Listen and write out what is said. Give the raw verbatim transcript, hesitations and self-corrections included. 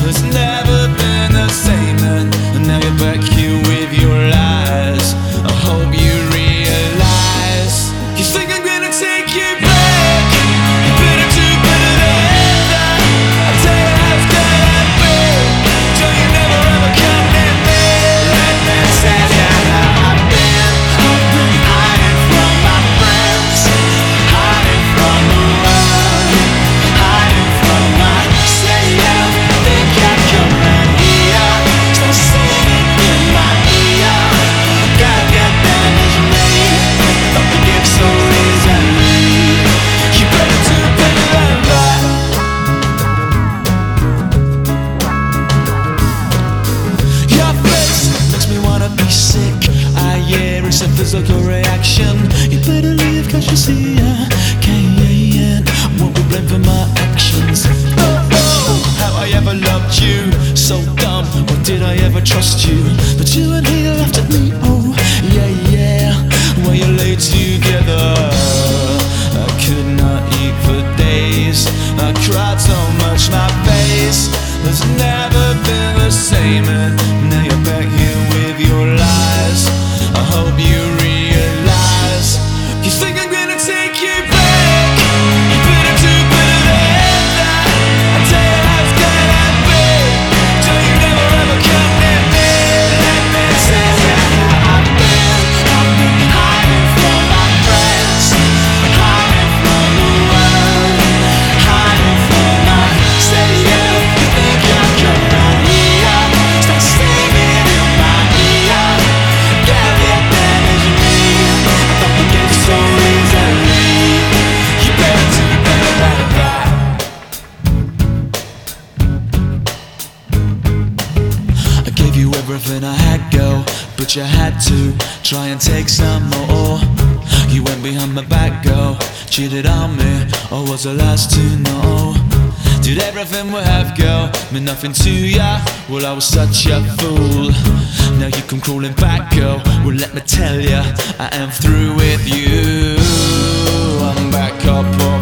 It's never been the same, and now you're back here with your lies. I hope you realize. You think I'm gonna take you back? You better do better than that. I tell you how it's gonna be. So you never ever come near me. Let me tell you how I've been. I've been hiding from my friends, hiding from the world, hiding from myself. Think I come around here, start singing in my ear. Gotta get damaged me, don't forgive so easily. You better do better than that. Your face makes me wanna be sick. I hear it's a physical reaction. You better leave cause you see I can't, won't be blamed for my actions. Oh, oh, how I ever loved you, so dumb, or did I ever trust you? But you and he laughed at me, oh, yeah, yeah. When you lay together, I could not eat for days. I cried so much, my face has never been the same, and now you're back here with your lies. I hope you realize. You think I'm gonna take you back? You better do better than that. I tell you how it's gonna be, so you never ever come near me. Let me tell you how I've been. I've been hiding from my friends, hiding from the world, hiding from myself. You think I'll come around here, start singing in my ear. Gotta get damaged me, don't forgive so easily. You better do better than that. I gave you everything I had, girl, but you had to try and take some more. You went behind my back, girl, cheated on me, or was the last to know. Did everything we have, girl, mean nothing to ya? Well, I was such a fool. Now you come crawling back, girl. Well, let me tell ya, I am through with you. I'm back up on